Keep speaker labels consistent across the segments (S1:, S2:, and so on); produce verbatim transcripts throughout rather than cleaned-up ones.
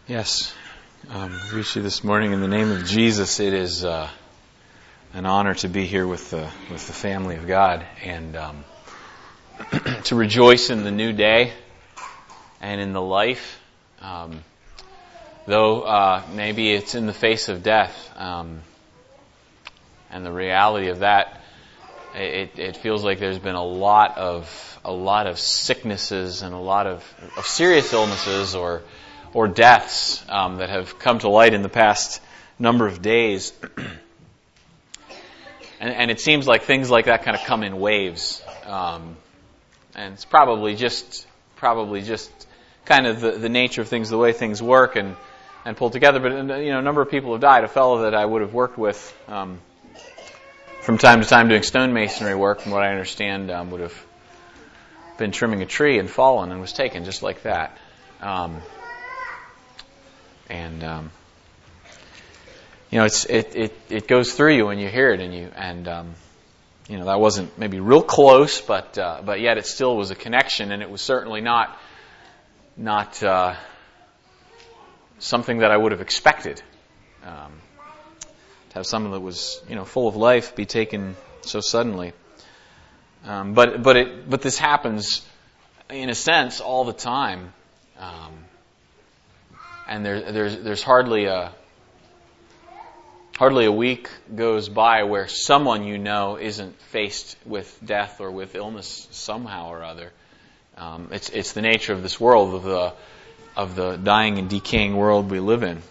S1: Yes, um, I greet you this morning in the name of Jesus. It is uh, an honor to be here with the with the family of God and um, to rejoice in the new day and in the life. Um, though uh, maybe it's in the face of death, um, and the reality of that, it, it feels like there's been a lot of a lot of sicknesses and a lot of, of serious illnesses or or deaths um, that have come to light in the past number of days. and, and it seems like things like that kind of come in waves. Um, and it's probably just probably just kind of the, the nature of things, the way things work and, and pulled together. But you know, a number of people have died. A fellow that I would have worked with um, from time to time doing stonemasonry work, from what I understand, um, would have been trimming a tree and fallen and was taken just like that. Um, And um, you know, it's it, it it goes through you when you hear it, and you and um, you know that wasn't maybe real close, but uh, but yet it still was a connection, and it was certainly not not uh, something that I would have expected. Um, to have someone that was you know full of life be taken so suddenly. Um, but but it but this happens in a sense all the time. Um, And there, there's there's hardly a hardly a week goes by where someone you know isn't faced with death or with illness somehow or other. Um, it's it's the nature of this world, of the of the dying and decaying world we live in.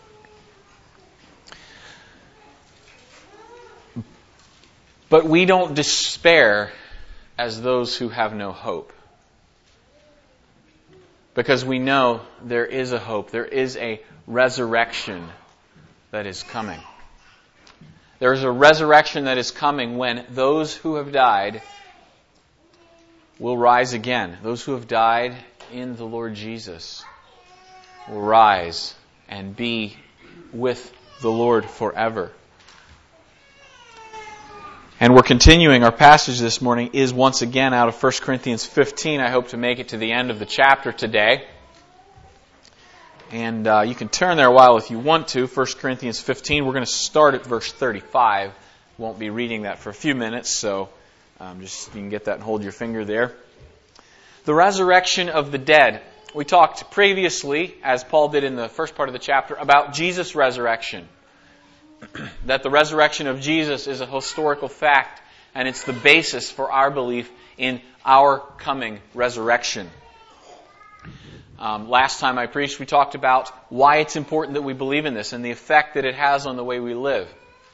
S1: But we don't despair as those who have no hope. Because we know there is a hope, there is a resurrection that is coming. There is a resurrection that is coming when those who have died will rise again. Those who have died in the Lord Jesus will rise and be with the Lord forever. And we're continuing. Our passage this morning is once again out of First Corinthians fifteen. I hope to make it to the end of the chapter today. And uh, you can turn there a while if you want to. First Corinthians fifteen. We're going to start at verse thirty-five. Won't be reading that for a few minutes, so um, just you can get that and hold your finger there. The resurrection of the dead. We talked previously, as Paul did in the first part of the chapter, about Jesus' resurrection. That the resurrection of Jesus is a historical fact, and it's the basis for our belief in our coming resurrection. Um, last time I preached, we talked about why it's important that we believe in this and the effect that it has on the way we live.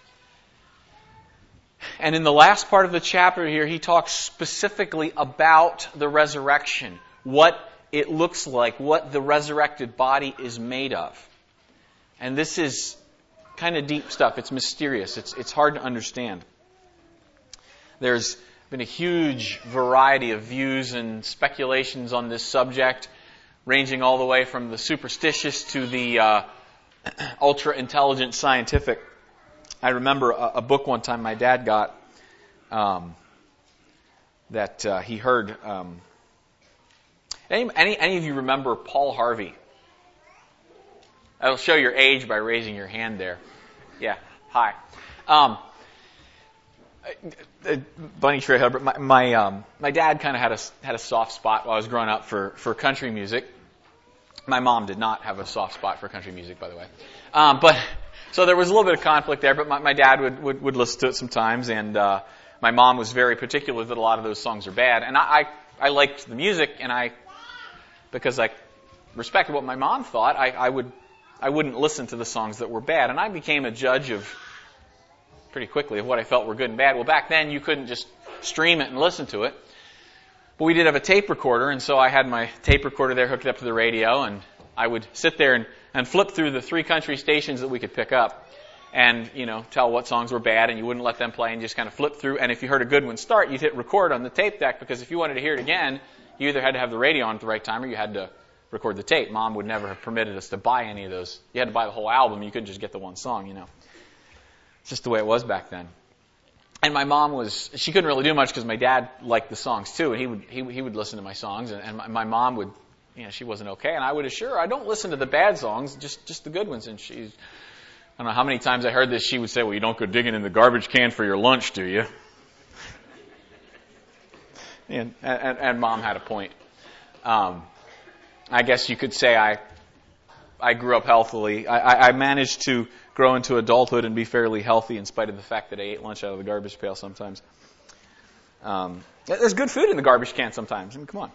S1: And in the last part of the chapter here, he talks specifically about the resurrection, what it looks like, what the resurrected body is made of. And this is kind of deep stuff. It's mysterious. It's it's hard to understand. There's been a huge variety of views and speculations on this subject, ranging all the way from the superstitious to the uh, ultra-intelligent scientific. I remember a, a book one time my dad got um, that uh, he heard. Um, any, any any of you remember Paul Harvey? I'll show your age by raising your hand there. Yeah, hi. Um, bunny trail, but my my, um, my dad kind of had a had a soft spot while I was growing up for, for country music. My mom did not have a soft spot for country music, by the way. Um, but so there was a little bit of conflict there. But my, my dad would, would would listen to it sometimes, and uh, my mom was very particular that a lot of those songs are bad. And I I, I liked the music, and I because I respected what my mom thought, I, I would. I wouldn't listen to the songs that were bad. And I became a judge of, pretty quickly, of what I felt were good and bad. Well, back then, you couldn't just stream it and listen to it. But we did have a tape recorder, and so I had my tape recorder there hooked up to the radio, and I would sit there and, and flip through the three country stations that we could pick up and, you know, tell what songs were bad, and you wouldn't let them play, and just kind of flip through. And if you heard a good one start, you'd hit record on the tape deck, because if you wanted to hear it again, you either had to have the radio on at the right time or you had to record the tape. Mom would never have permitted us to buy any of those. You had to buy the whole album. You couldn't just get the one song, you know. It's just the way it was back then. And my mom was, she couldn't really do much because my dad liked the songs too, and he would he, he would listen to my songs, and, and my, my mom would you know, she wasn't okay. And I would assure her, I don't listen to the bad songs, just just the good ones. And she's, I don't know how many times I heard this. She would say, "Well, you don't go digging in the garbage can for your lunch, do you?" And and, and Mom had a point. Um, I guess you could say I I grew up healthily. I, I managed to grow into adulthood and be fairly healthy in spite of the fact that I ate lunch out of the garbage pail sometimes. Um, there's good food in the garbage can sometimes. I mean, come on.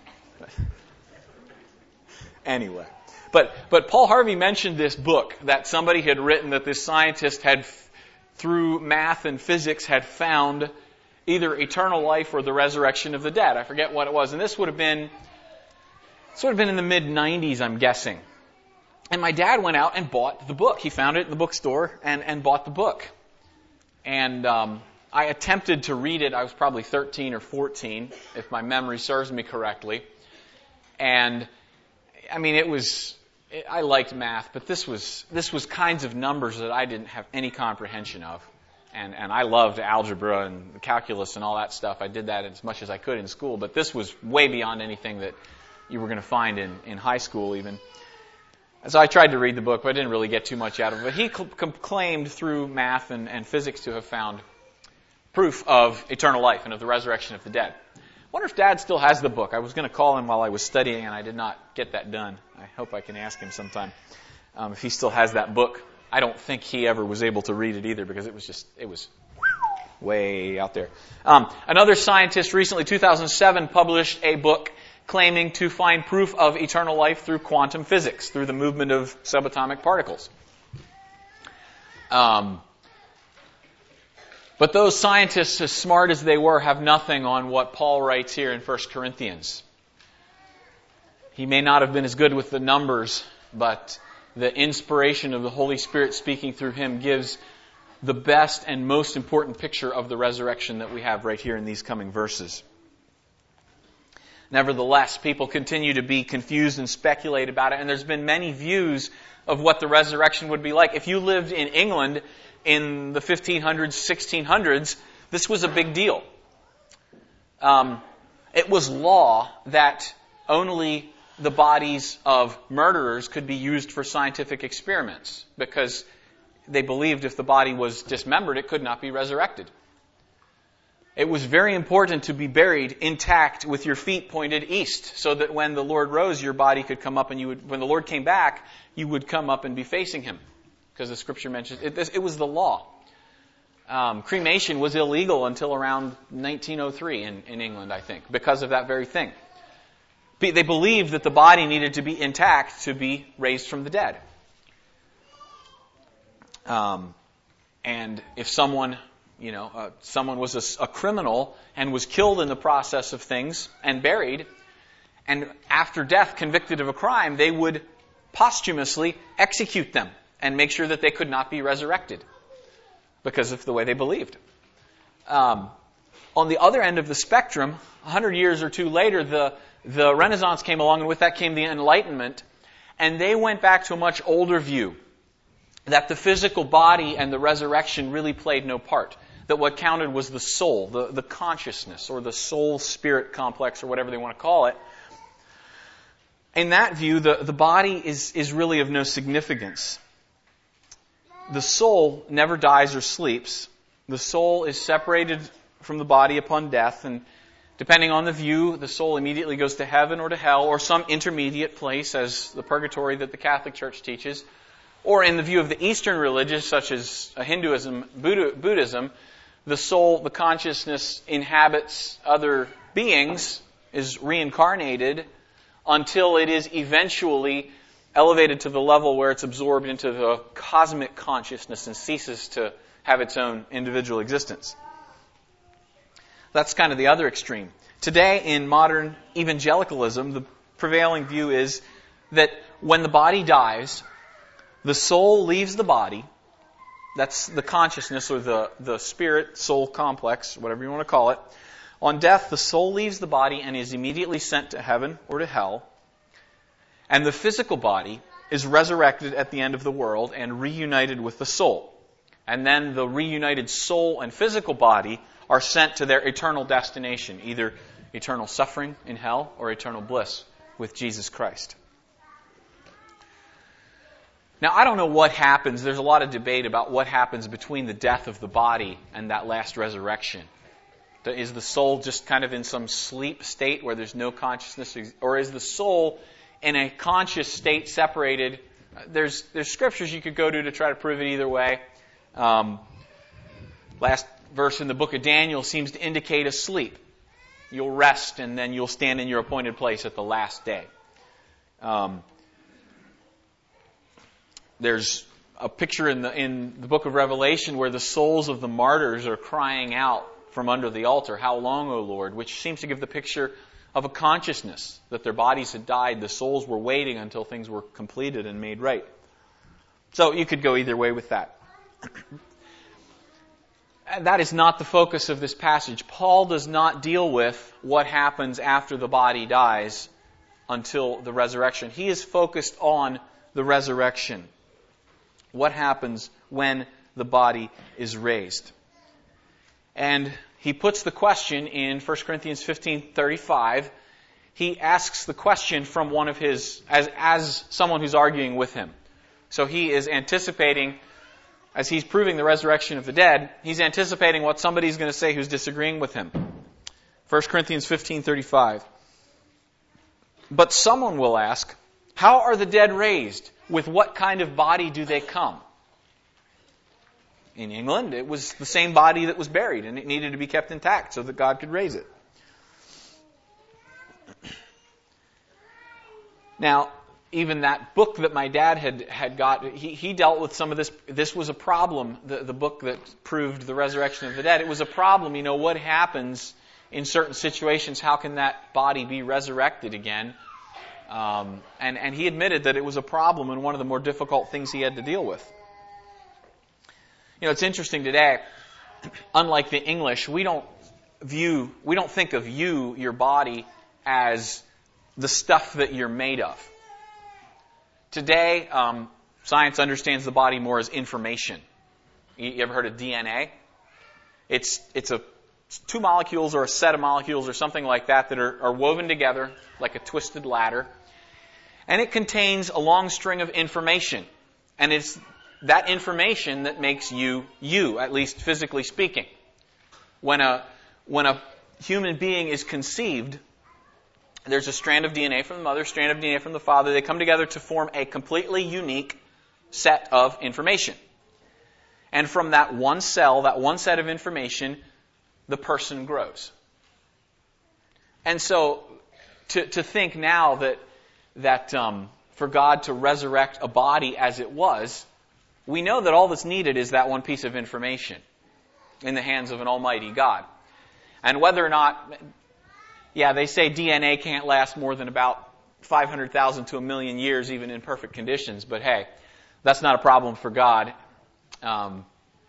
S1: Anyway, but but Paul Harvey mentioned this book that somebody had written, that this scientist had, through math and physics, had found either eternal life or the resurrection of the dead. I forget what it was, and this would have been this would have been in the mid nineties, I'm guessing. And my dad went out and bought the book. He found it in the bookstore and and bought the book. And um, I attempted to read it. I was probably thirteen or fourteen, if my memory serves me correctly. And I mean, it was, I liked math, but this was, this was kinds of numbers that I didn't have any comprehension of. And, and I loved algebra and calculus and all that stuff. I did that as much as I could in school, but this was way beyond anything that you were going to find in, in high school even. And so I tried to read the book, but I didn't really get too much out of it. But he cl- claimed through math and, and physics to have found proof of eternal life and of the resurrection of the dead. I wonder if Dad still has the book. I was going to call him while I was studying, and I did not get that done. I hope I can ask him sometime um, if he still has that book. I don't think he ever was able to read it either, because it was just, it was way out there. Um, another scientist recently, two thousand seven, published a book claiming to find proof of eternal life through quantum physics, through the movement of subatomic particles. Um, But those scientists, as smart as they were, have nothing on what Paul writes here in First Corinthians. He may not have been as good with the numbers, but the inspiration of the Holy Spirit speaking through him gives the best and most important picture of the resurrection that we have right here in these coming verses. Nevertheless, people continue to be confused and speculate about it, and there's been many views of what the resurrection would be like. If you lived in England in the fifteen hundreds, sixteen hundreds, this was a big deal. Um, it was law that only the bodies of murderers could be used for scientific experiments, because they believed if the body was dismembered, it could not be resurrected. It was very important to be buried intact with your feet pointed east, so that when the Lord rose, your body could come up, and you would, when the Lord came back, you would come up and be facing Him. Because the Scripture mentions it, it was the law. Um, cremation was illegal until around nineteen oh three in, in England, I think, because of that very thing. They believed that the body needed to be intact to be raised from the dead. Um, and if someone, you know, uh, someone was a, a criminal and was killed in the process of things and buried, and after death convicted of a crime, they would posthumously execute them and make sure that they could not be resurrected because of the way they believed. Um, on the other end of the spectrum, a hundred years or two later, the, the Renaissance came along, and with that came the Enlightenment, and they went back to a much older view, that the physical body and the resurrection really played no part. That what counted was the soul, the, the consciousness, or the soul-spirit complex, or whatever they want to call it. In that view, the, the body is, is really of no significance. The soul never dies or sleeps. The soul is separated from the body upon death, and depending on the view, the soul immediately goes to heaven or to hell, or some intermediate place, as the purgatory that the Catholic Church teaches. Or in the view of the Eastern religions, such as Hinduism, Buddhism, the soul, the consciousness, inhabits other beings, is reincarnated until it is eventually elevated to the level where it's absorbed into the cosmic consciousness and ceases to have its own individual existence. That's kind of the other extreme. Today, in modern evangelicalism, the prevailing view is that when the body dies, the soul leaves the body. That's the consciousness, or the, the spirit-soul complex, whatever you want to call it. On death, the soul leaves the body and is immediately sent to heaven or to hell. And the physical body is resurrected at the end of the world and reunited with the soul. And then the reunited soul and physical body are sent to their eternal destination, either eternal suffering in hell or eternal bliss with Jesus Christ. Now, I don't know what happens. There's a lot of debate about what happens between the death of the body and that last resurrection. Is the soul just kind of in some sleep state where there's no consciousness? Or is the soul in a conscious state separated? There's there's scriptures you could go to to try to prove it either way. Um, last verse in the book of Daniel seems to indicate a sleep. You'll rest and then you'll stand in your appointed place at the last day. Um, there's a picture in the in the book of Revelation where the souls of the martyrs are crying out from under the altar, "How long, O Lord?" which seems to give the picture of a consciousness that their bodies had died. The souls were waiting until things were completed and made right. So you could go either way with that. That is not the focus of this passage. Paul does not deal with what happens after the body dies until the resurrection. He is focused on the resurrection. What happens when the body is raised? And he puts the question in First Corinthians fifteen thirty-five. He asks the question from one of his, as, as someone who's arguing with him. So he is anticipating, as he's proving the resurrection of the dead, he's anticipating what somebody's going to say who's disagreeing with him. First Corinthians fifteen thirty-five. But someone will ask, how are the dead raised? With what kind of body do they come? In England, it was the same body that was buried, and it needed to be kept intact so that God could raise it. Now, even that book that my dad had, had got, he, he dealt with some of this. This was a problem, the, the book that proved the resurrection of the dead. It was a problem, you know, what happens in certain situations? How can that body be resurrected again? Um, and, and he admitted that it was a problem and one of the more difficult things he had to deal with. You know, it's interesting today, unlike the English, we don't view, we don't think of you, your body, as the stuff that you're made of. Today, um, science understands the body more as information. You, you ever heard of D N A? It's it's a it's two molecules or a set of molecules or something like that that are, are woven together like a twisted ladder. And it contains a long string of information. And it's that information that makes you you, at least physically speaking. When a when a human being is conceived, there's a strand of D N A from the mother, strand of D N A from the father. They come together to form a completely unique set of information. And from that one cell, that one set of information, the person grows. And so, to to think now that that um, for God to resurrect a body as it was, we know that all that's needed is that one piece of information in the hands of an almighty God. And whether or not, yeah, they say D N A can't last more than about five hundred thousand to a million years, even in perfect conditions. But hey, that's not a problem for God. Um,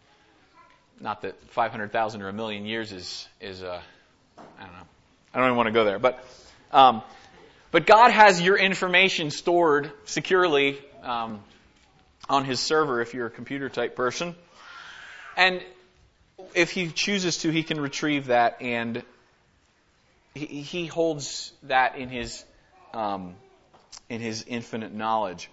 S1: not that five hundred thousand or a million years is, is uh, I don't know. I don't even want to go there. But um, but God has your information stored securely um, on His server if you're a computer type person. And if He chooses to, He can retrieve that, and He, he holds that in His um, in His infinite knowledge.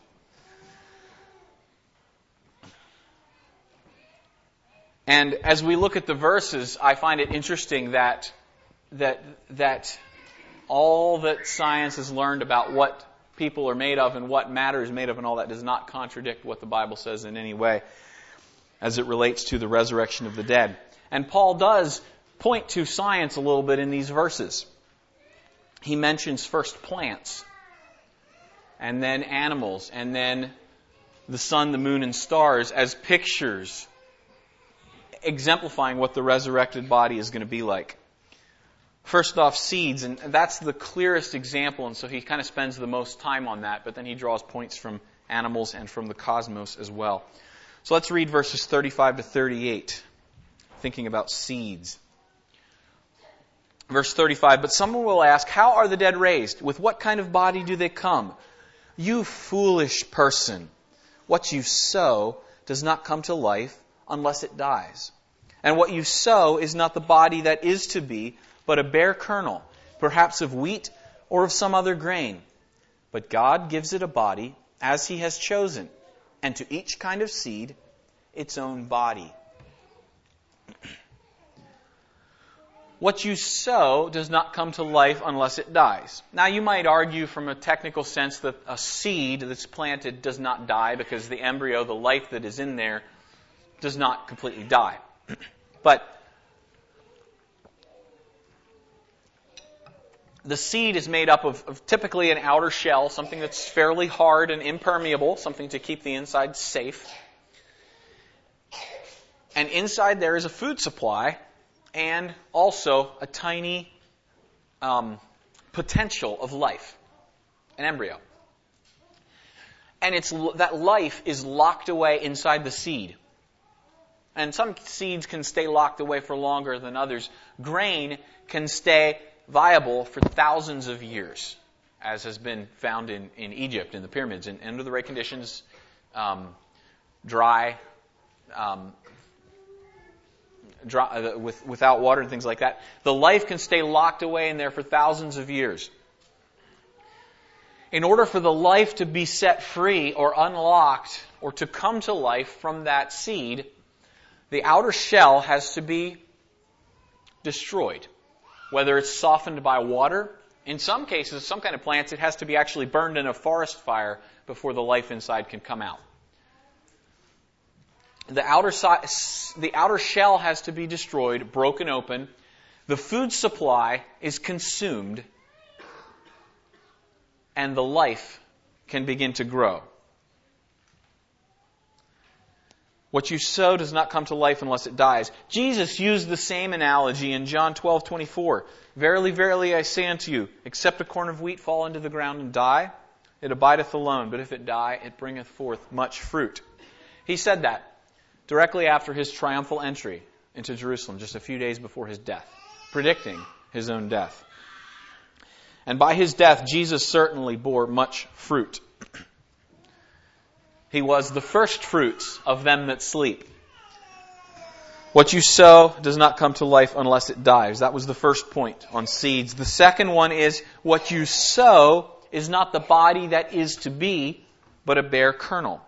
S1: And as we look at the verses, I find it interesting that that that all that science has learned about what people are made of and what matter is made of and all that does not contradict what the Bible says in any way as it relates to the resurrection of the dead. And Paul does point to science a little bit in these verses. He mentions first plants, and then animals, and then the sun, the moon, and stars as pictures exemplifying what the resurrected body is going to be like. First off, seeds, and that's the clearest example, and so he kind of spends the most time on that, but then he draws points from animals and from the cosmos as well. So let's read verses thirty-five to thirty-eight, thinking about seeds. Verse thirty-five, but someone will ask, how are the dead raised? With what kind of body do they come? You foolish person, what you sow does not come to life unless it dies. And what you sow is not the body that is to be, but a bare kernel, perhaps of wheat or of some other grain. but God gives it a body as He has chosen, and to each kind of seed its own body. What you sow does not come to life unless it dies. Now, you might argue from a technical sense that a seed that's planted does not die because the embryo, the life that is in there, does not completely die. But the seed is made up of, of typically an outer shell, something that's fairly hard and impermeable, something to keep the inside safe. And inside there is a food supply and also a tiny um, potential of life, an embryo. And it's that life is locked away inside the seed. And some seeds can stay locked away for longer than others. Grain can stay viable for thousands of years, as has been found in, in Egypt, in the pyramids. And under the right conditions, um, dry, um, dry uh, with, without water and things like that, the life can stay locked away in there for thousands of years. In order for the life to be set free or unlocked or to come to life from that seed, the outer shell has to be destroyed. Whether it's softened by water, in some cases, some kind of plants, it has to be actually burned in a forest fire before the life inside can come out. The outer, si- the outer shell has to be destroyed, broken open. The food supply is consumed, and the life can begin to grow. What you sow does not come to life unless it dies. Jesus used the same analogy in John twelve twenty-four. Verily, verily, I say unto you, except a corn of wheat fall into the ground and die, it abideth alone. But if it die, it bringeth forth much fruit. He said that directly after His triumphal entry into Jerusalem, just a few days before His death, predicting His own death. And by His death, Jesus certainly bore much fruit. He was the first fruits of them that sleep. What you sow does not come to life unless it dies. That was the first point on seeds. The second one is, what you sow is not the body that is to be, but a bare kernel.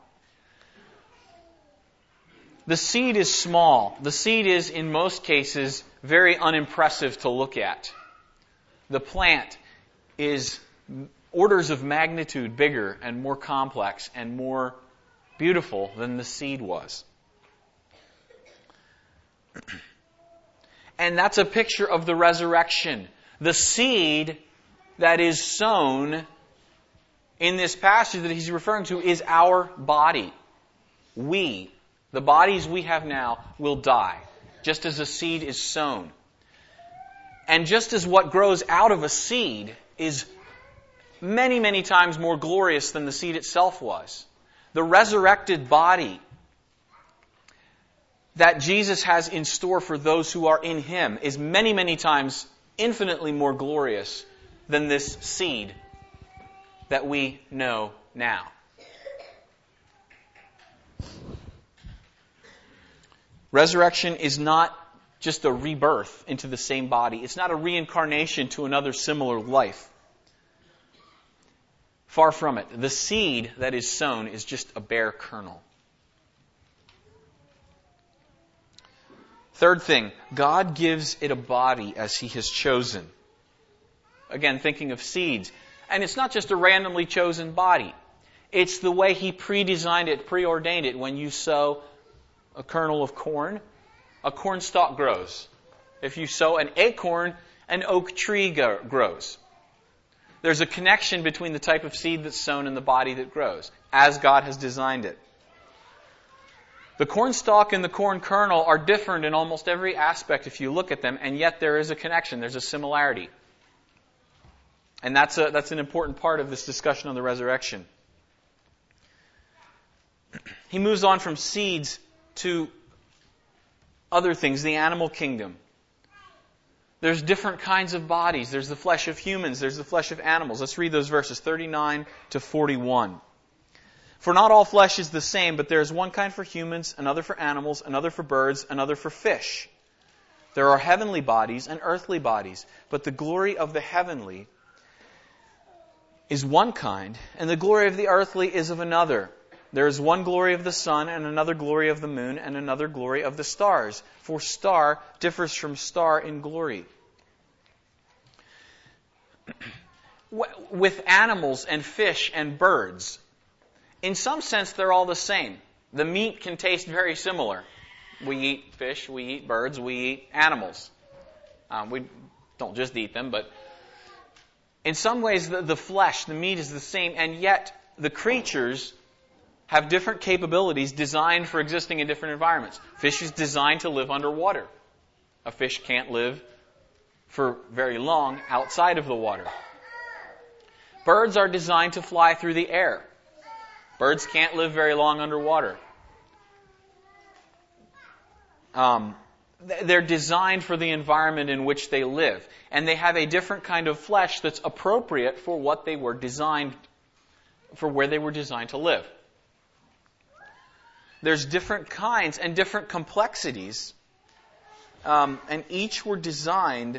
S1: The seed is small. The seed is, in most cases, very unimpressive to look at. The plant is orders of magnitude bigger and more complex and more beautiful than the seed was. And that's a picture of the resurrection. The seed that is sown in this passage that he's referring to is our body. We, the bodies we have now, will die, just as a seed is sown. And just as what grows out of a seed is many, many times more glorious than the seed itself was, the resurrected body that Jesus has in store for those who are in Him is many, many times infinitely more glorious than this seed that we know now. Resurrection is not just a rebirth into the same body. It's not a reincarnation to another similar life. Far from it. The seed that is sown is just a bare kernel. Third thing, God gives it a body as He has chosen. Again, thinking of seeds. And it's not just a randomly chosen body. It's the way He pre-designed it, preordained it. When you sow a kernel of corn, a corn stalk grows. If you sow an acorn, an oak tree grows. There's a connection between the type of seed that's sown and the body that grows, as God has designed it. The corn stalk and the corn kernel are different in almost every aspect if you look at them, and yet there is a connection, there's a similarity. And that's a, that's an important part of this discussion on the resurrection. He moves on from seeds to other things, the animal kingdom. There's different kinds of bodies. There's the flesh of humans. There's the flesh of animals. Let's read those verses, thirty-nine to forty-one. For not all flesh is the same, but there is one kind for humans, another for animals, another for birds, another for fish. There are heavenly bodies and earthly bodies, but the glory of the heavenly is one kind, and the glory of the earthly is of another. There is one glory of the sun, and another glory of the moon, and another glory of the stars. For star differs from star in glory. With animals and fish and birds, in some sense they're all the same. The meat can taste very similar. We eat fish, we eat birds, we eat animals. Um, we don't just eat them, but in some ways the, the flesh, the meat is the same, and yet the creatures have different capabilities designed for existing in different environments. Fish is designed to live underwater. A fish can't live for very long outside of the water. Birds are designed to fly through the air. Birds can't live very long underwater. Um, they're designed for the environment in which they live. And they have a different kind of flesh that's appropriate for what they were designed, for where they were designed to live. There's different kinds and different complexities, um, and each were designed,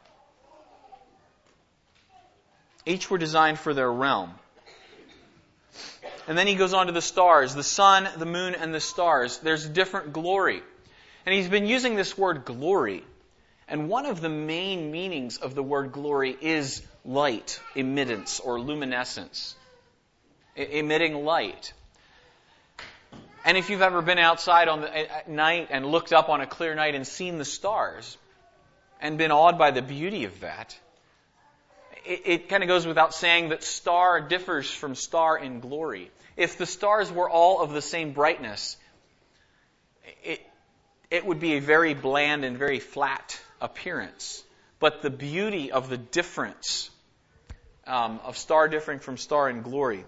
S1: each were designed for their realm. And then he goes on to the stars, the sun, the moon, and the stars. There's different glory. And he's been using this word glory. And one of the main meanings of the word glory is light, emittance, or luminescence. E- emitting light. And if you've ever been outside on the, at night and looked up on a clear night and seen the stars and been awed by the beauty of that, it, it kind of goes without saying that star differs from star in glory. If the stars were all of the same brightness, it, it would be a very bland and very flat appearance. But the beauty of the difference um, of star differing from star in glory.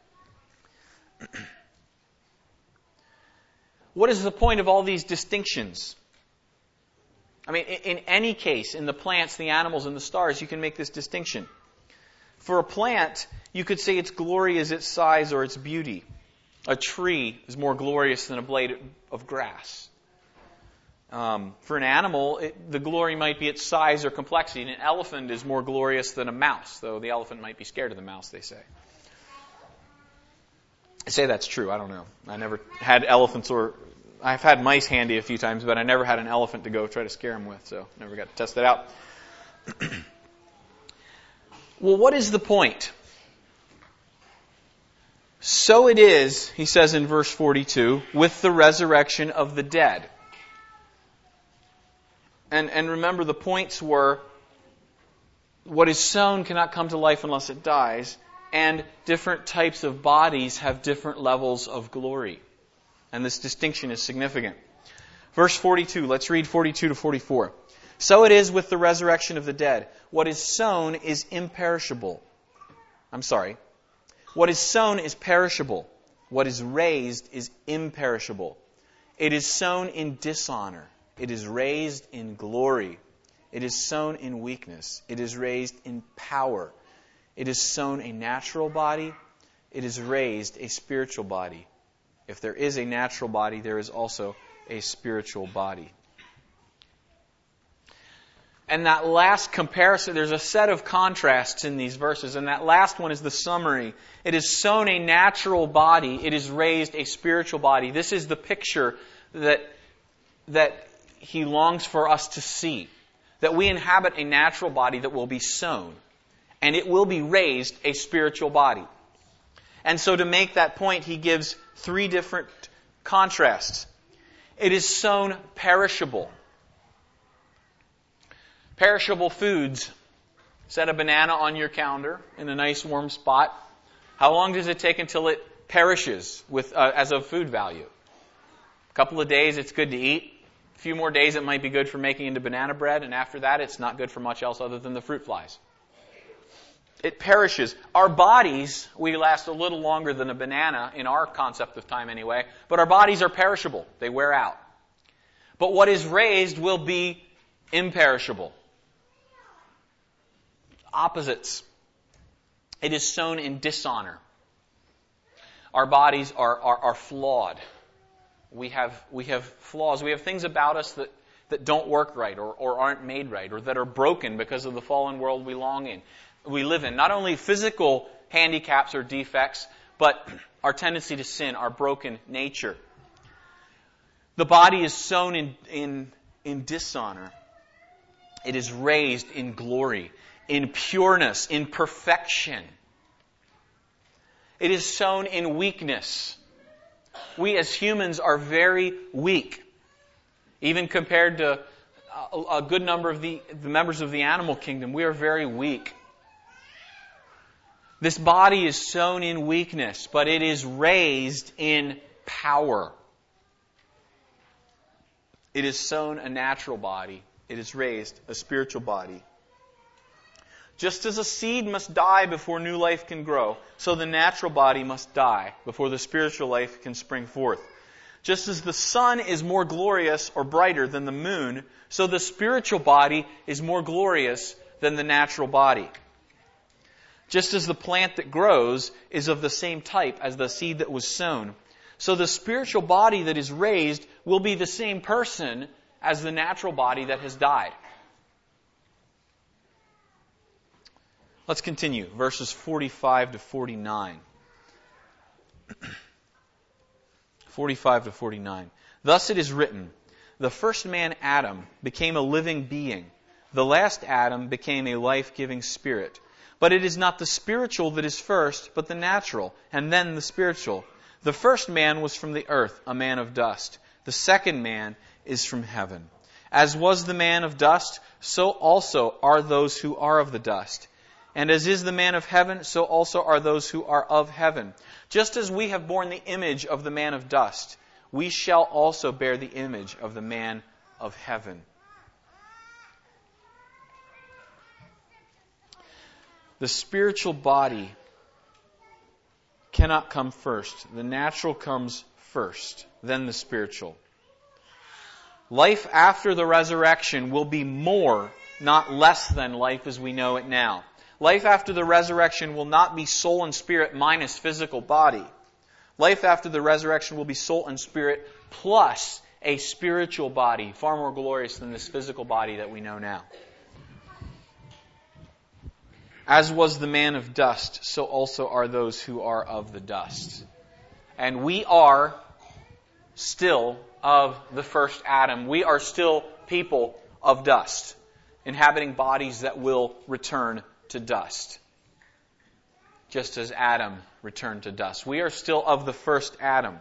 S1: What is the point of all these distinctions? I mean, in any case, in the plants, the animals, and the stars, you can make this distinction. For a plant, you could say its glory is its size or its beauty. A tree is more glorious than a blade of grass. Um, for an animal, it, the glory might be its size or complexity. An elephant is more glorious than a mouse, though the elephant might be scared of the mouse, they say. I say that's true. I don't know. I never had elephants or... I've had mice handy a few times, but I never had an elephant to go try to scare them with, so never got to test it out. Well, what is the point? So it is, he says in verse forty-two, with the resurrection of the dead. And, and remember, the points were, what is sown cannot come to life unless it dies. And different types of bodies have different levels of glory. And this distinction is significant. Verse forty-two, let's read forty-two to forty-four. So it is with the resurrection of the dead. What is sown is imperishable. I'm sorry. What is sown is perishable. What is raised is imperishable. It is sown in dishonor. It is raised in glory. It is sown in weakness. It is raised in power. It is sown a natural body. It is raised a spiritual body. If there is a natural body, there is also a spiritual body. And that last comparison, there's a set of contrasts in these verses, and that last one is the summary. It is sown a natural body. It is raised a spiritual body. This is the picture that, that he longs for us to see. That we inhabit a natural body that will be sown. And it will be raised a spiritual body. And so to make that point, he gives three different contrasts. It is sown perishable. Perishable foods. Set a banana on your calendar in a nice warm spot. How long does it take until it perishes with uh, as of food value? A couple of days, it's good to eat. A few more days, it might be good for making into banana bread. And after that, it's not good for much else other than the fruit flies. It perishes. Our bodies, we last a little longer than a banana in our concept of time anyway, but our bodies are perishable. They wear out. But what is raised will be imperishable. Opposites. It is sown in dishonor. Our bodies are, are, are flawed. We have, we have flaws. We have things about us that, that don't work right or, or aren't made right or that are broken because of the fallen world we long in. We live in. Not only physical handicaps or defects, but our tendency to sin, our broken nature. The body is sown in, in, in dishonor. It is raised in glory, in pureness, in perfection. It is sown in weakness. We as humans are very weak, even compared to a, a good number of the, the members of the animal kingdom. We are very weak. This body is sown in weakness, but it is raised in power. It is sown a natural body. It is raised a spiritual body. Just as a seed must die before new life can grow, so the natural body must die before the spiritual life can spring forth. Just as the sun is more glorious or brighter than the moon, so the spiritual body is more glorious than the natural body. Just as the plant that grows is of the same type as the seed that was sown, so the spiritual body that is raised will be the same person as the natural body that has died. Let's continue. Verses forty-five to forty-nine. forty-five to forty-nine. Thus it is written, the first man, Adam, became a living being. The last Adam became a life-giving spirit. But it is not the spiritual that is first, but the natural, and then the spiritual. The first man was from the earth, a man of dust. The second man is from heaven. As was the man of dust, so also are those who are of the dust. And as is the man of heaven, so also are those who are of heaven. Just as we have borne the image of the man of dust, we shall also bear the image of the man of heaven. The spiritual body cannot come first. The natural comes first, then the spiritual. Life after the resurrection will be more, not less than life as we know it now. Life after the resurrection will not be soul and spirit minus physical body. Life after the resurrection will be soul and spirit plus a spiritual body, far more glorious than this physical body that we know now. As was the man of dust, so also are those who are of the dust. And we are still of the first Adam. We are still people of dust, inhabiting bodies that will return to dust, just as Adam returned to dust. We are still of the first Adam.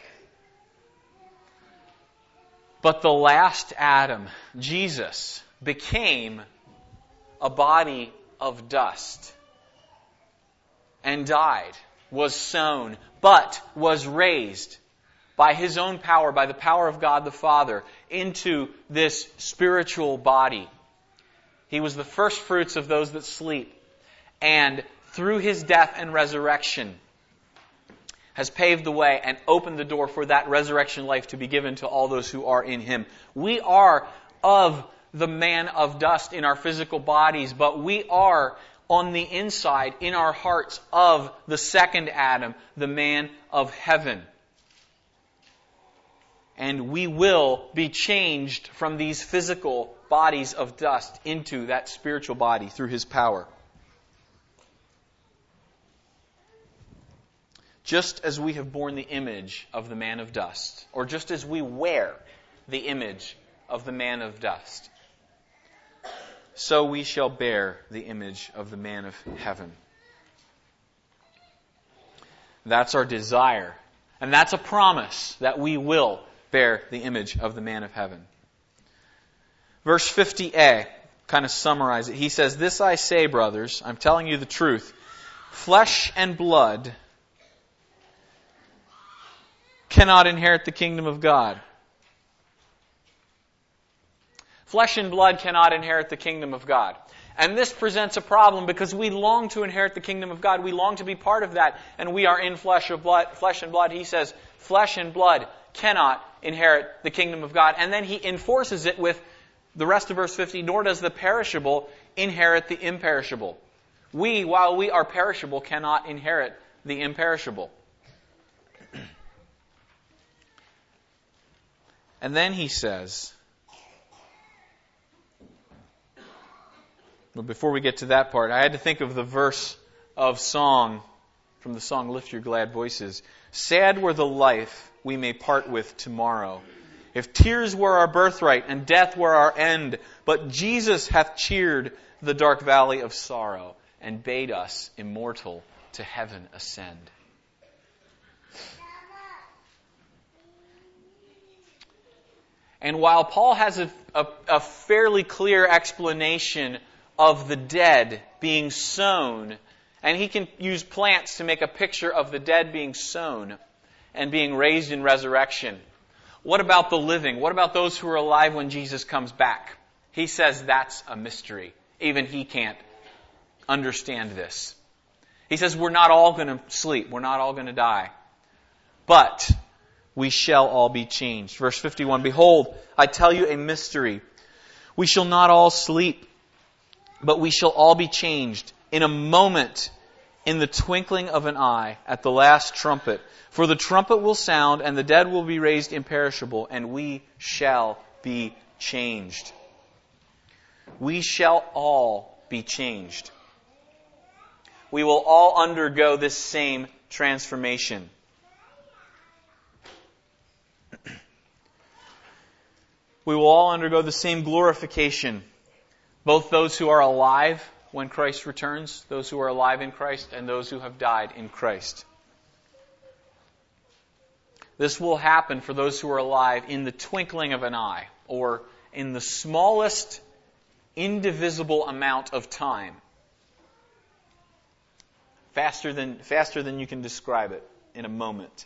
S1: But the last Adam, Jesus, became a body of dust and died, was sown, but was raised by His own power, by the power of God the Father, into this spiritual body. He was the first fruits of those that sleep, and through His death and resurrection has paved the way and opened the door for that resurrection life to be given to all those who are in Him. We are of the man of dust in our physical bodies, but we are on the inside, in our hearts, of the second Adam, the man of heaven. And we will be changed from these physical bodies of dust into that spiritual body through His power. Just as we have borne the image of the man of dust, or just as we wear the image of the man of dust, so we shall bear the image of the man of heaven. That's our desire. And that's a promise that we will bear the image of the man of heaven. Verse fifty a, kind of summarize it. He says, "This I say, brothers, I'm telling you the truth. Flesh and blood cannot inherit the kingdom of God." Flesh and blood cannot inherit the kingdom of God. And this presents a problem because we long to inherit the kingdom of God. We long to be part of that. And we are in flesh of blood, flesh and blood. He says, flesh and blood cannot inherit the kingdom of God. And then he enforces it with the rest of verse fifty, "Nor does the perishable inherit the imperishable." We, while we are perishable, cannot inherit the imperishable. And then he says, but before we get to that part, I had to think of the verse of song, from the song Lift Your Glad Voices. Sad were the life we may part with tomorrow. If tears were our birthright and death were our end, but Jesus hath cheered the dark valley of sorrow and bade us, immortal, to heaven ascend. And while Paul has a, a, a fairly clear explanation of the dead being sown, and he can use plants to make a picture of the dead being sown and being raised in resurrection, what about the living? What about those who are alive when Jesus comes back? He says that's a mystery. Even he can't understand this. He says we're not all going to sleep. We're not all going to die. But we shall all be changed. Verse fifty-one, behold, I tell you a mystery. We shall not all sleep, but we shall all be changed in a moment, in the twinkling of an eye, at the last trumpet. For the trumpet will sound, and the dead will be raised imperishable, and we shall be changed. We shall all be changed. We will all undergo this same transformation. We will all undergo the same glorification. Both those who are alive when Christ returns, those who are alive in Christ, and those who have died in Christ. This will happen for those who are alive in the twinkling of an eye, or in the smallest indivisible amount of time. Faster than, faster than you can describe it, in a moment.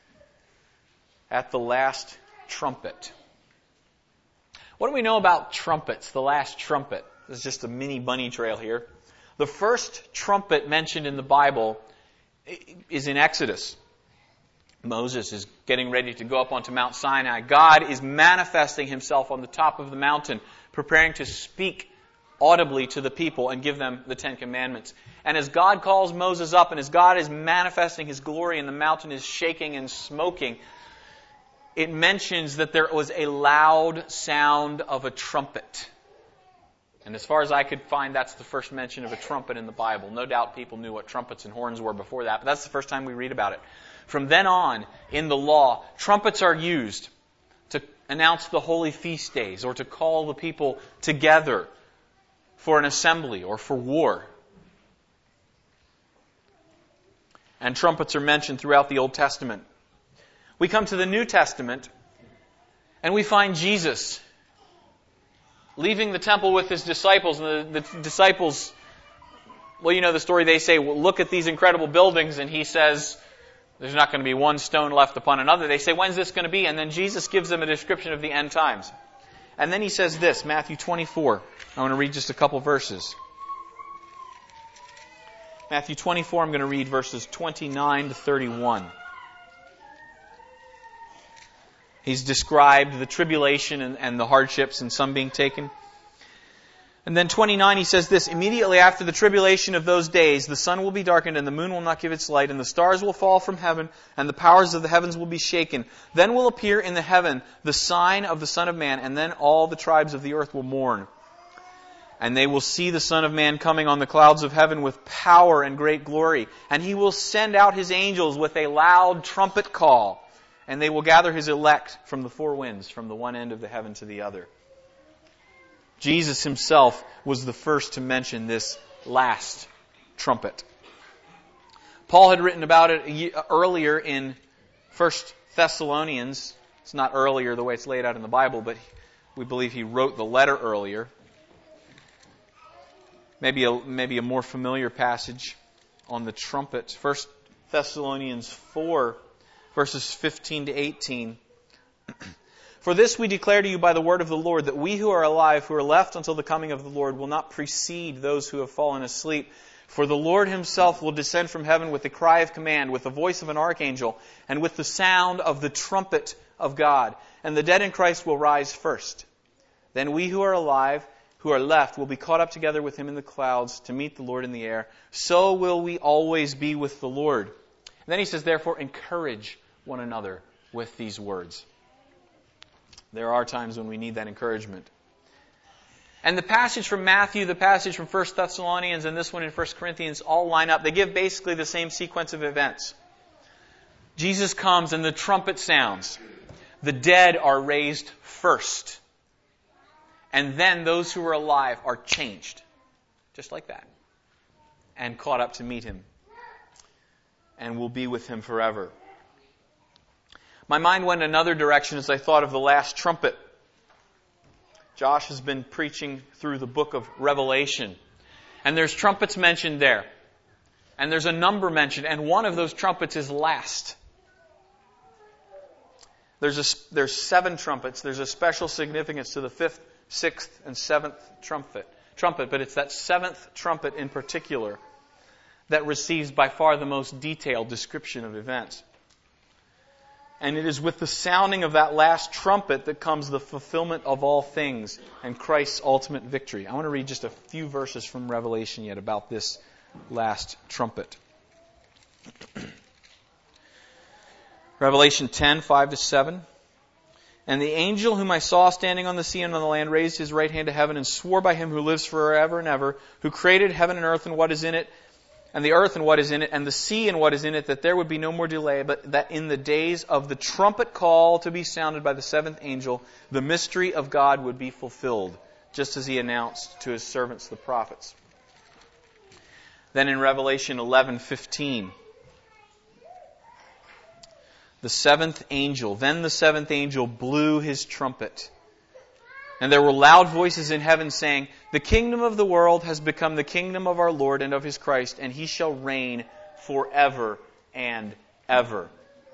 S1: At the last trumpet. What do we know about trumpets, the last trumpet? This is just a mini bunny trail here. The first trumpet mentioned in the Bible is in Exodus. Moses is getting ready to go up onto Mount Sinai. God is manifesting himself on the top of the mountain, preparing to speak audibly to the people and give them the Ten Commandments. And as God calls Moses up, and as God is manifesting his glory and the mountain is shaking and smoking, it mentions that there was a loud sound of a trumpet. And as far as I could find, that's the first mention of a trumpet in the Bible. No doubt people knew what trumpets and horns were before that, but that's the first time we read about it. From then on, in the law, trumpets are used to announce the holy feast days or to call the people together for an assembly or for war. And trumpets are mentioned throughout the Old Testament. We come to the New Testament, and we find Jesus leaving the temple with his disciples, and the, the disciples, well, you know the story, they say, well, look at these incredible buildings, and he says, there's not going to be one stone left upon another. They say, when's this going to be? And then Jesus gives them a description of the end times. And then he says this, Matthew twenty-four. I want to read just a couple verses. Matthew twenty-four, I'm going to read verses twenty-nine to thirty-one. He's described the tribulation and, and the hardships and some being taken. And then twenty-nine, he says this, immediately after the tribulation of those days, the sun will be darkened and the moon will not give its light, and the stars will fall from heaven, and the powers of the heavens will be shaken. Then will appear in the heaven the sign of the Son of Man, and then all the tribes of the earth will mourn. And they will see the Son of Man coming on the clouds of heaven with power and great glory. And he will send out his angels with a loud trumpet call, and they will gather his elect from the four winds, from the one end of the heaven to the other. Jesus himself was the first to mention this last trumpet. Paul had written about it earlier in First Thessalonians. It's not earlier the way it's laid out in the Bible, but we believe he wrote the letter earlier. Maybe a, maybe a more familiar passage on the trumpet. First Thessalonians four, verses fifteen to eighteen. For this we declare to you by the word of the Lord, that we who are alive, who are left until the coming of the Lord, will not precede those who have fallen asleep. For the Lord himself will descend from heaven with a cry of command, with the voice of an archangel, and with the sound of the trumpet of God. And the dead in Christ will rise first. Then we who are alive, who are left, will be caught up together with him in the clouds to meet the Lord in the air. So will we always be with the Lord. And then he says, therefore, encourage one another with these words. There are times when we need that encouragement. And the passage from Matthew, the passage from First Thessalonians, and this one in First Corinthians all line up. They give basically the same sequence of events. Jesus comes and the trumpet sounds. The dead are raised first. And then those who are alive are changed. Just like that. And caught up to meet Him. And will be with Him forever. My mind went another direction as I thought of the last trumpet. Josh has been preaching through the book of Revelation. And there's trumpets mentioned there. And there's a number mentioned. And one of those trumpets is last. There's a, there's seven trumpets. There's a special significance to the fifth, sixth, and seventh trumpet. Trumpet, but it's that seventh trumpet in particular that receives by far the most detailed description of events. And it is with the sounding of that last trumpet that comes the fulfillment of all things and Christ's ultimate victory. I want to read just a few verses from Revelation yet about this last trumpet. Revelation ten, five to seven. And the angel whom I saw standing on the sea and on the land raised his right hand to heaven and swore by Him who lives forever and ever, who created heaven and earth and what is in it, and the earth and what is in it, and the sea and what is in it, that there would be no more delay, but that in the days of the trumpet call to be sounded by the seventh angel, the mystery of God would be fulfilled, just as He announced to His servants the prophets. Then in Revelation eleven fifteen, the seventh angel, then the seventh angel blew his trumpet. And there were loud voices in heaven saying, the kingdom of the world has become the kingdom of our Lord and of His Christ, and He shall reign forever and ever.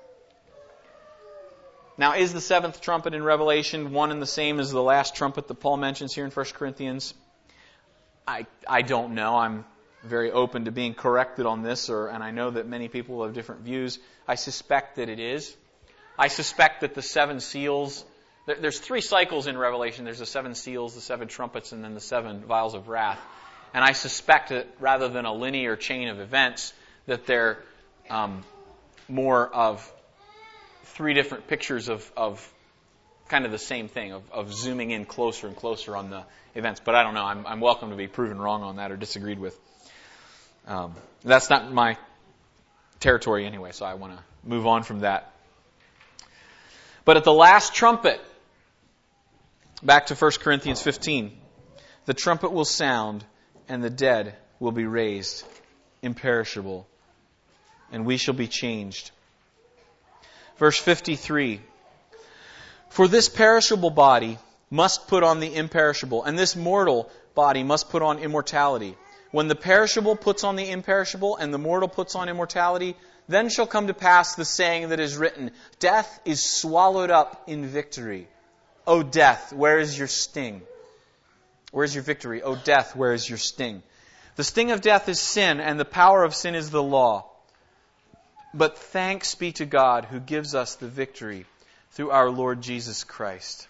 S1: Now, is the seventh trumpet in Revelation one and the same as the last trumpet that Paul mentions here in First Corinthians? I I don't know. I'm very open to being corrected on this, or and I know that many people have different views. I suspect that it is. I suspect that the seven seals... There's three cycles in Revelation. There's the seven seals, the seven trumpets, and then the seven vials of wrath. And I suspect that rather than a linear chain of events, that they're um, more of three different pictures of, of kind of the same thing, of, of zooming in closer and closer on the events. But I don't know. I'm, I'm welcome to be proven wrong on that or disagreed with. Um, that's not my territory anyway, so I want to move on from that. But at the last trumpet, back to First Corinthians fifteen, the trumpet will sound and the dead will be raised imperishable, and we shall be changed. Verse fifty-three, for this perishable body must put on the imperishable, and this mortal body must put on immortality. When the perishable puts on the imperishable and the mortal puts on immortality, then shall come to pass the saying that is written, death is swallowed up in victory. O death, where is your sting? Where is your victory? O death, where is your sting? The sting of death is sin, and the power of sin is the law. But thanks be to God who gives us the victory through our Lord Jesus Christ.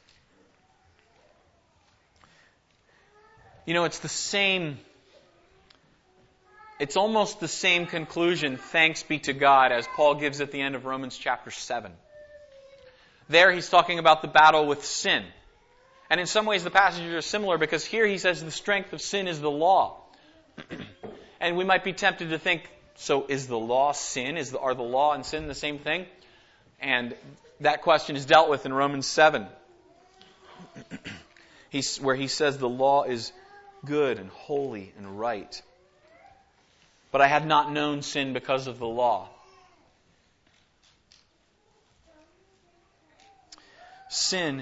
S1: You know, it's the same... It's almost the same conclusion, thanks be to God, as Paul gives at the end of Romans chapter seven. There he's talking about the battle with sin. And in some ways the passages are similar because here he says the strength of sin is the law. And we might be tempted to think, so is the law sin? Is the, are the law and sin the same thing? And that question is dealt with in Romans seven. He's, where he says the law is good and holy and right. But I had not known sin because of the law. Sin,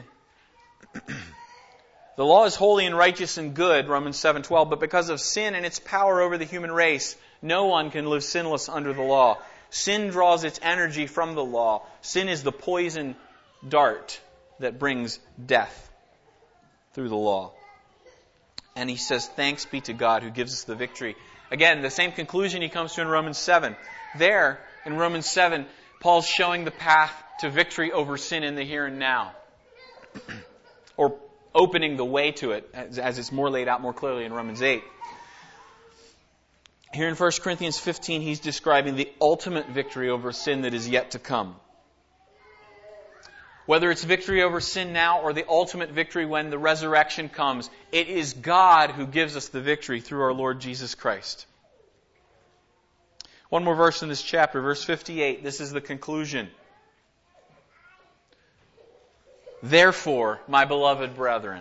S1: the law is holy and righteous and good, Romans seven twelve, but because of sin and its power over the human race, no one can live sinless under the law. Sin draws its energy from the law. Sin is the poison dart that brings death through the law. And he says, thanks be to God who gives us the victory. Again, the same conclusion he comes to in Romans seven. There, in Romans seven, Paul's showing the path to victory over sin in the here and now. Or opening the way to it, as, as it's more laid out more clearly in Romans eight. Here in First Corinthians fifteen, he's describing the ultimate victory over sin that is yet to come. Whether it's victory over sin now or the ultimate victory when the resurrection comes, it is God who gives us the victory through our Lord Jesus Christ. One more verse in this chapter, verse fifty-eight. This is the conclusion. Therefore, my beloved brethren.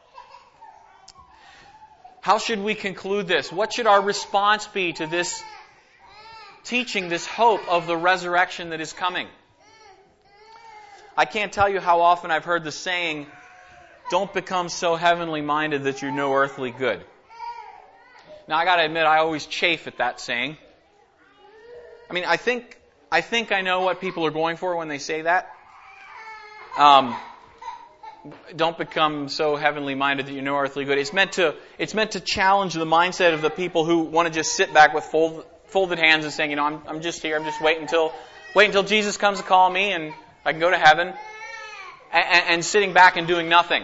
S1: How should we conclude this? What should our response be to this teaching, this hope of the resurrection that is coming? I can't tell you how often I've heard the saying, don't become so heavenly minded that you're no earthly good. Now, I got to admit, I always chafe at that saying. I mean, I think I think I know what people are going for when they say that. Um, don't become so heavenly minded that you're no earthly good. It's meant to it's meant to challenge the mindset of the people who want to just sit back with fold, folded hands and saying, you know, I'm I'm just here. I'm just waiting until wait until Jesus comes to call me and I can go to heaven. And, and sitting back and doing nothing.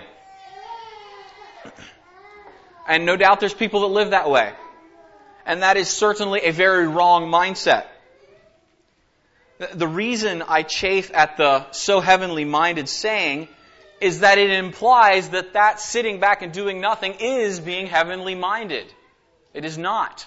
S1: And no doubt there's people that live that way. And that is certainly a very wrong mindset. The reason I chafe at the so heavenly minded saying is that it implies that that sitting back and doing nothing is being heavenly minded. It is not.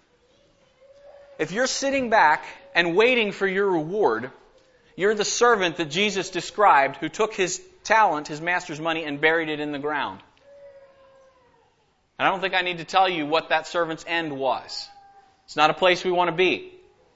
S1: If you're sitting back and waiting for your reward, you're the servant that Jesus described who took his talent, his master's money, and buried it in the ground. And I don't think I need to tell you what that servant's end was. It's not a place we want to be.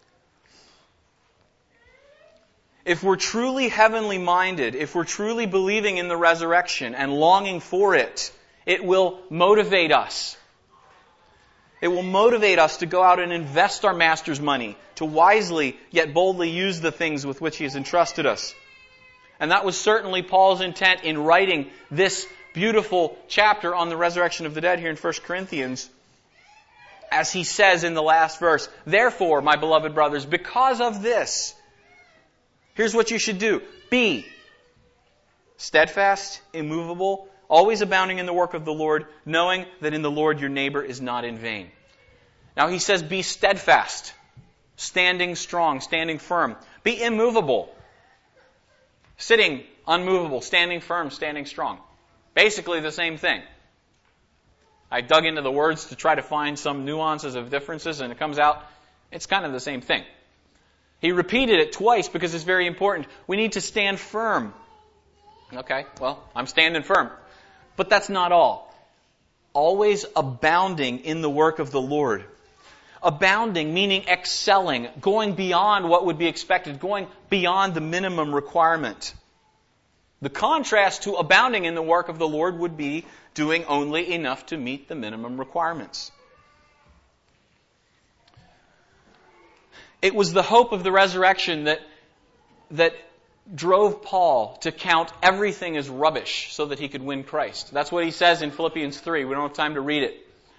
S1: If we're truly heavenly minded, if we're truly believing in the resurrection and longing for it, it will motivate us. It will motivate us to go out and invest our master's money, to wisely yet boldly use the things with which he has entrusted us. And that was certainly Paul's intent in writing this beautiful chapter on the resurrection of the dead here in First Corinthians. As he says in the last verse, therefore, my beloved brothers, because of this, here's what you should do. Be steadfast, immovable, always abounding in the work of the Lord, knowing that in the Lord your neighbor is not in vain. Now he says be steadfast, standing strong, standing firm. Be immovable, sitting unmovable, standing firm, standing strong. Basically the same thing. I dug into the words to try to find some nuances of differences, and it comes out, it's kind of the same thing. He repeated it twice because it's very important. We need to stand firm. Okay, well, I'm standing firm. But that's not all. Always abounding in the work of the Lord. Abounding meaning excelling, going beyond what would be expected, going beyond the minimum requirement. The contrast to abounding in the work of the Lord would be doing only enough to meet the minimum requirements. It was the hope of the resurrection that, that drove Paul to count everything as rubbish so that he could win Christ. That's what he says in Philippians three. We don't have time to read it.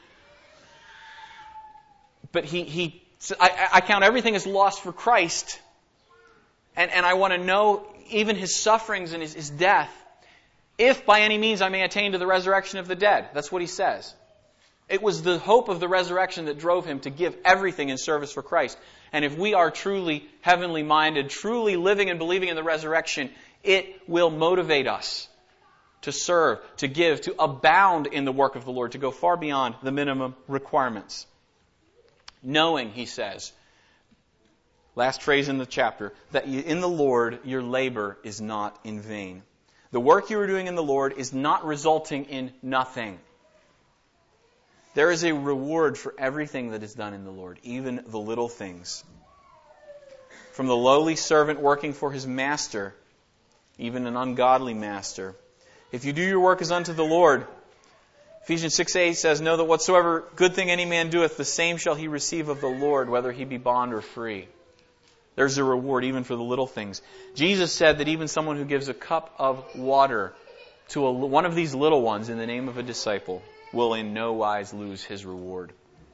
S1: But he, he I, I count everything as lost for Christ, and, and I want to know even his sufferings and his, his death, if by any means I may attain to the resurrection of the dead. That's what he says. It was the hope of the resurrection that drove him to give everything in service for Christ. And if we are truly heavenly minded, truly living and believing in the resurrection, it will motivate us to serve, to give, to abound in the work of the Lord, to go far beyond the minimum requirements. Knowing, he says, last phrase in the chapter, that in the Lord your labor is not in vain. The work you are doing in the Lord is not resulting in nothing. There is a reward for everything that is done in the Lord, even the little things. From the lowly servant working for his master, even an ungodly master. If you do your work as unto the Lord, Ephesians six eight says, know that whatsoever good thing any man doeth, the same shall he receive of the Lord, whether he be bond or free. There's a reward even for the little things. Jesus said that even someone who gives a cup of water to a, one of these little ones in the name of a disciple will in no wise lose his reward.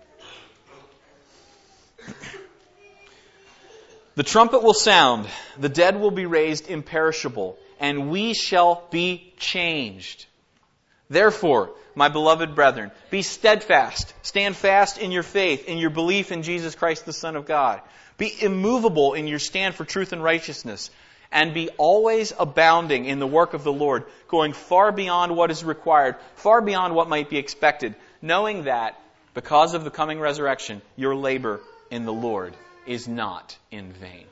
S1: The trumpet will sound, the dead will be raised imperishable, and we shall be changed. Therefore, my beloved brethren, be steadfast, stand fast in your faith, in your belief in Jesus Christ the Son of God. Be immovable in your stand for truth and righteousness. and be always abounding in the work of the Lord, going far beyond what is required, far beyond what might be expected, knowing that because of the coming resurrection, your labor in the Lord is not in vain.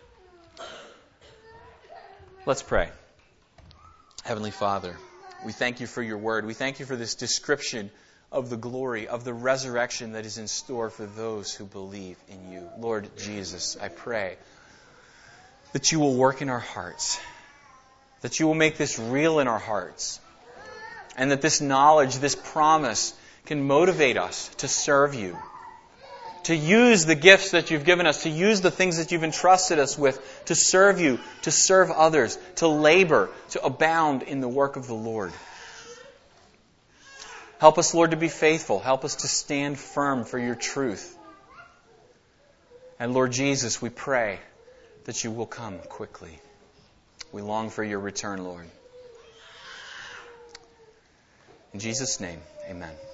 S1: Let's pray. Heavenly Father, we thank you for your word. We thank you for this description of the glory of the resurrection that is in store for those who believe in you. Lord Jesus, I pray that you will work in our hearts, that you will make this real in our hearts, and that this knowledge, this promise, can motivate us to serve you, to use the gifts that you've given us, to use the things that you've entrusted us with, to serve you, to serve others, to labor, to abound in the work of the Lord. Help us, Lord, to be faithful. Help us to stand firm for your truth. And Lord Jesus, we pray that you will come quickly. We long for your return, Lord. In Jesus' name, amen.